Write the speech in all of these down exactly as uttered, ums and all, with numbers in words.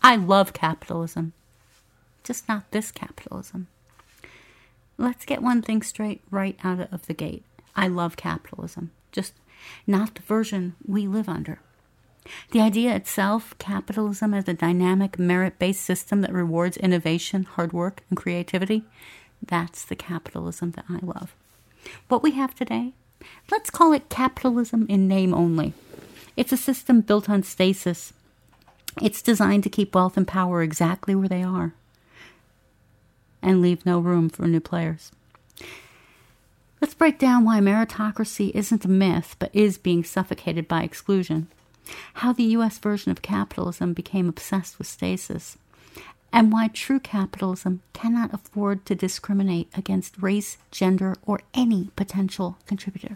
I love capitalism. Just not this capitalism. Let's get one thing straight right out of the gate. I love capitalism. Just not the version we live under. The idea itself, capitalism as a dynamic, merit-based system that rewards innovation, hard work, and creativity, that's the capitalism that I love. What we have today, let's call it capitalism in name only. It's a system built on stasis. It's designed to keep wealth and power exactly where they are and leave no room for new players. Let's break down why meritocracy isn't a myth, but is being suffocated by exclusion. How the U S version of capitalism became obsessed with stasis, and why true capitalism cannot afford to discriminate against race, gender, or any potential contributor.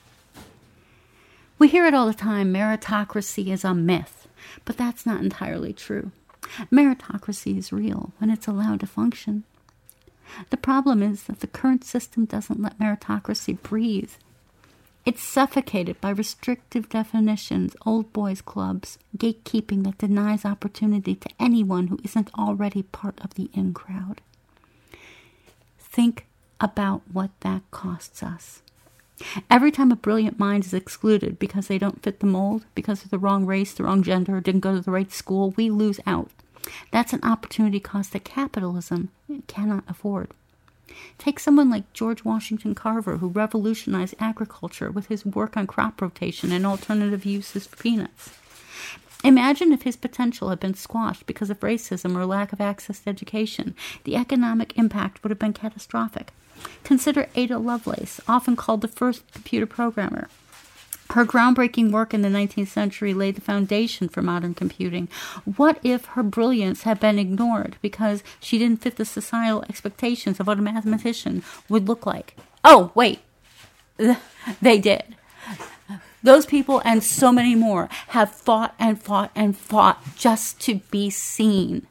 We hear it all the time, meritocracy is a myth, but that's not entirely true. Meritocracy is real when it's allowed to function. The problem is that the current system doesn't let meritocracy breathe. It's suffocated by restrictive definitions, old boys clubs, gatekeeping that denies opportunity to anyone who isn't already part of the in crowd. Think about what that costs us. Every time a brilliant mind is excluded because they don't fit the mold, because of the wrong race, the wrong gender, or didn't go to the right school, we lose out. That's an opportunity cost that capitalism cannot afford. Take someone like George Washington Carver, who revolutionized agriculture with his work on crop rotation and alternative uses for peanuts. Imagine if his potential had been squashed because of racism or lack of access to education. The economic impact would have been catastrophic. Consider Ada Lovelace, often called the first computer programmer. Her groundbreaking work in the nineteenth century laid the foundation for modern computing. What if her brilliance had been ignored because she didn't fit the societal expectations of what a mathematician would look like? Oh, wait. They did. Those people and so many more have fought and fought and fought just to be seen.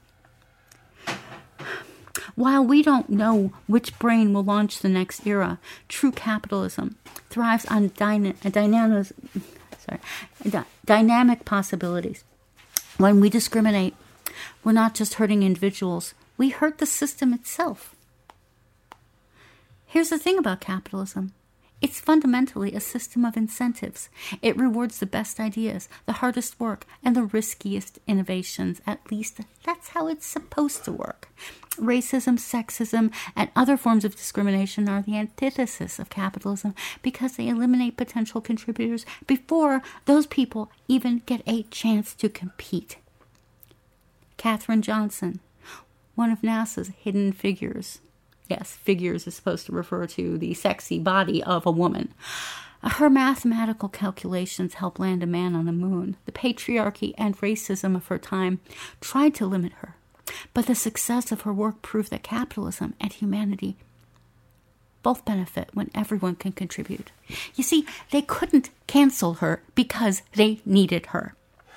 While we don't know which brain will launch the next era, true capitalism thrives on dyna- dynamic, sorry, d- dynamic possibilities. When we discriminate, we're not just hurting individuals, we hurt the system itself. Here's the thing about capitalism. It's fundamentally a system of incentives. It rewards the best ideas, the hardest work, and the riskiest innovations. At least that's how it's supposed to work. Racism, sexism, and other forms of discrimination are the antithesis of capitalism because they eliminate potential contributors before those people even get a chance to compete. Katherine Johnson, one of NASA's hidden figures. Yes, figures is supposed to refer to the sexy body of a woman. Her mathematical calculations helped land a man on the moon. The patriarchy and racism of her time tried to limit her. But the success of her work proved that capitalism and humanity both benefit when everyone can contribute. You see, they couldn't cancel her because they needed her.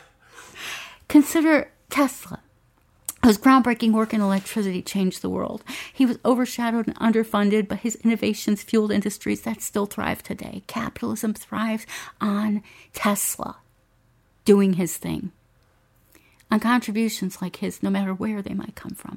Consider Tesla, whose groundbreaking work in electricity changed the world. He was overshadowed and underfunded, but his innovations fueled industries that still thrive today. Capitalism thrives on Tesla doing his thing, on contributions like his, no matter where they might come from.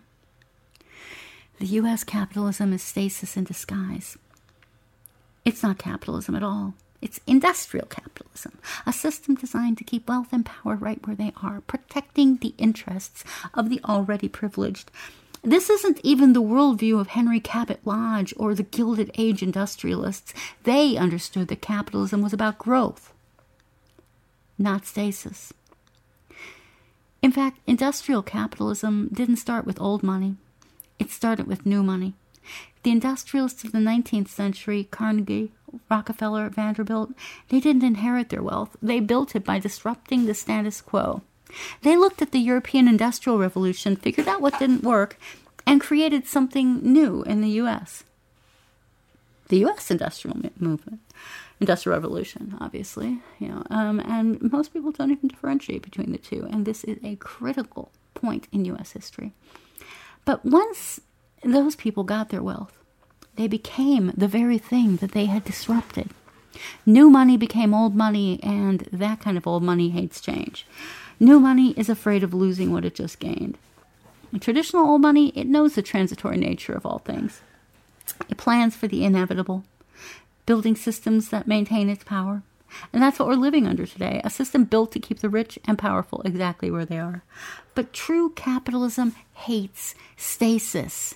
The U S capitalism is stasis in disguise. It's not capitalism at all. It's industrial capitalism, a system designed to keep wealth and power right where they are, protecting the interests of the already privileged. This isn't even the worldview of Henry Cabot Lodge or the Gilded Age industrialists. They understood that capitalism was about growth, not stasis. In fact, industrial capitalism didn't start with old money. It started with new money. The industrialists of the nineteenth century, Carnegie, Rockefeller, Vanderbilt, they didn't inherit their wealth. They built it by disrupting the status quo. They looked at the European Industrial Revolution, figured out what didn't work, and created something new in the U S. The U S Industrial Movement, Industrial Revolution, obviously, you know, um, and most people don't even differentiate between the two, and this is a critical point in U S history. But once those people got their wealth, they became the very thing that they had disrupted. New money became old money, and that kind of old money hates change. New money is afraid of losing what it just gained. In traditional old money, it knows the transitory nature of all things. It plans for the inevitable, building systems that maintain its power. And that's what we're living under today, a system built to keep the rich and powerful exactly where they are. But true capitalism hates stasis.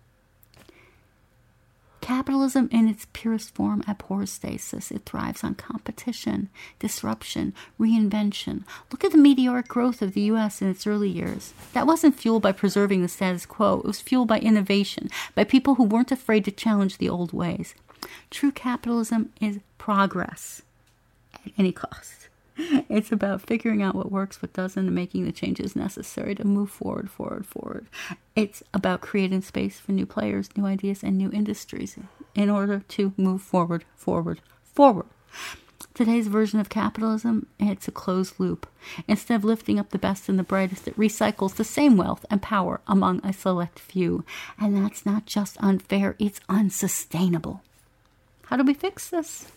Capitalism in its purest form abhors stasis. It thrives on competition, disruption, reinvention. Look at the meteoric growth of the U S in its early years. That wasn't fueled by preserving the status quo. It was fueled by innovation, by people who weren't afraid to challenge the old ways. True capitalism is progress at any cost. It's about figuring out what works, what doesn't, and making the changes necessary to move forward, forward, forward. It's about creating space for new players, new ideas, and new industries in order to move forward, forward, forward. Today's version of capitalism, it's a closed loop. Instead of lifting up the best and the brightest, it recycles the same wealth and power among a select few. And that's not just unfair, it's unsustainable. How do we fix this?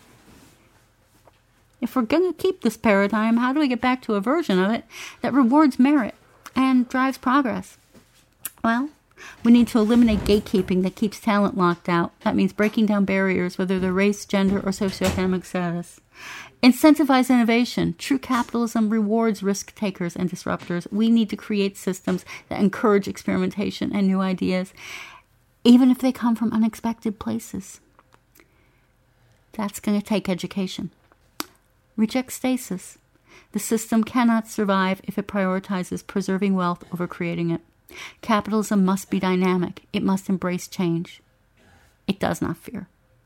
If we're going to keep this paradigm, how do we get back to a version of it that rewards merit and drives progress? Well, we need to eliminate gatekeeping that keeps talent locked out. That means breaking down barriers, whether they're race, gender, or socioeconomic status. Incentivize innovation. True capitalism rewards risk takers and disruptors. We need to create systems that encourage experimentation and new ideas, even if they come from unexpected places. That's going to take education. Reject stasis. The system cannot survive if it prioritizes preserving wealth over creating it. Capitalism must be dynamic. It must embrace change. It does not fear.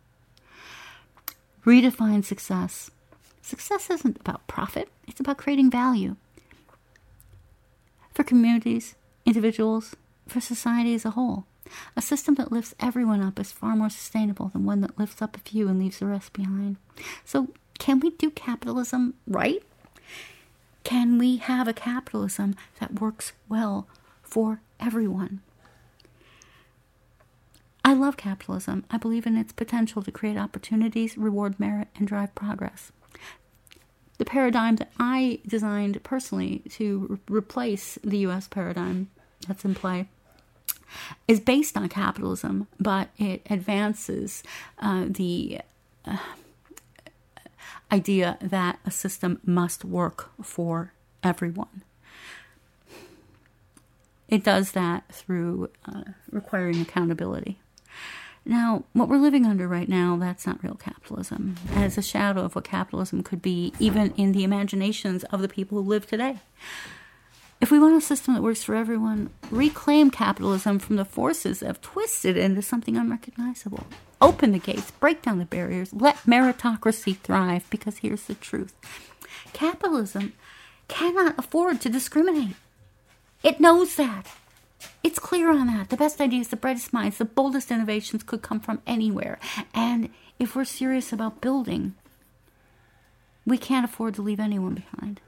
Redefine success. Success isn't about profit. It's about creating value. For communities, individuals, for society as a whole. A system that lifts everyone up is far more sustainable than one that lifts up a few and leaves the rest behind. So, can we do capitalism right? Can we have a capitalism that works well for everyone? I love capitalism. I believe in its potential to create opportunities, reward merit, and drive progress. The paradigm that I designed personally to re- replace the U S paradigm that's in play is based on capitalism, but it advances uh, the uh, idea that a system must work for everyone. It does that through uh, requiring accountability. Now, what we're living under right now, that's not real capitalism. And it's a shadow of what capitalism could be, even in the imaginations of the people who live today. If we want a system that works for everyone, reclaim capitalism from the forces that have twisted it into something unrecognizable. Open the gates, break down the barriers, let meritocracy thrive, because here's the truth. Capitalism cannot afford to discriminate. It knows that. It's clear on that. The best ideas, the brightest minds, the boldest innovations could come from anywhere. And if we're serious about building, we can't afford to leave anyone behind.